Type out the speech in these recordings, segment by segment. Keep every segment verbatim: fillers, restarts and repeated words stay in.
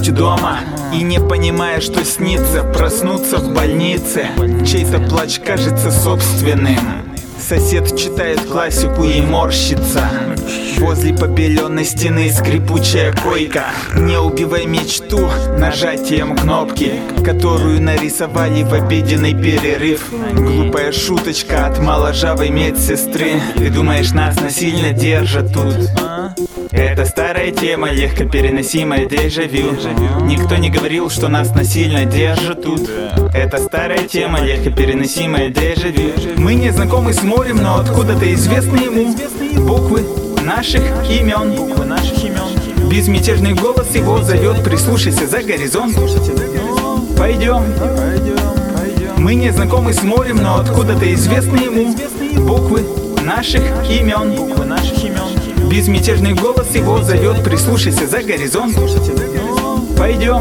быть дома и, не понимая, что снится, проснуться в больнице. Чей-то плач кажется собственным. Сосед читает классику и морщится. Возле побеленной стены скрипучая койка. Не убивай мечту нажатием кнопки, которую нарисовали в обеденный перерыв. Глупая шуточка от моложавой медсестры. Ты думаешь, нас насильно держат тут? Это старая тема, легко переносимая дежавю. Никто не говорил, что нас насильно держат тут. Это старая тема, легко переносимая дежавю. Мы не знакомы с морем, но откуда-то известны ему буквы наших имен. Буквы наших имен. Безмятежный голос его зовет, прислушайся за горизонт. Пойдем. Мы не знакомы с морем, но откуда-то известны ему буквы наших имен. Буквы наших имен. Безмятежный голос его зовет, прислушайся за горизонт. Пойдем.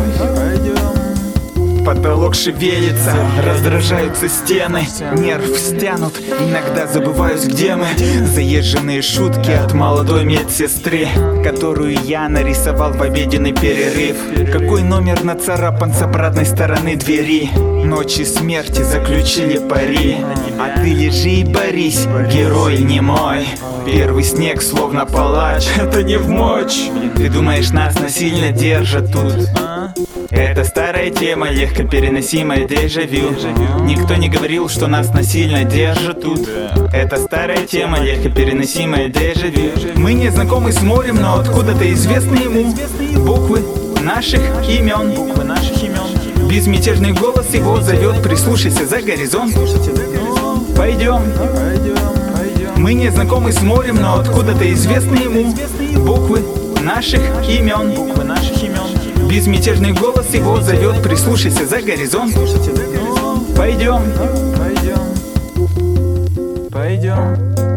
Потолок шевелится, раздражаются стены, нерв стянут, иногда забываюсь, где мы. Заезженные шутки от молодой медсестры, которую я нарисовал в обеденный перерыв. Какой номер нацарапан с обратной стороны двери? Ночи смерти заключили пари, а ты лежи и борись, герой не мой. Первый снег словно палач, это не в мочь. Ты думаешь, нас насильно держат тут? Это старая тема, легко переносимая дежавю. Никто не говорил, что нас насильно держат тут. Это старая тема, легко переносимая дежавю. Мы не знакомы с морем, но откуда-то известны ему буквы наших имен. Буквы наших имен. Безмятежный голос его зовет, прислушайся за горизонт. Пойдем. Мы не знакомы с морем, но откуда-то известны ему буквы наших имен. Буквы наших имен. Безмятежный голос его зовет, прислушайся за горизонт. Пойдем. Пойдем. Пойдем.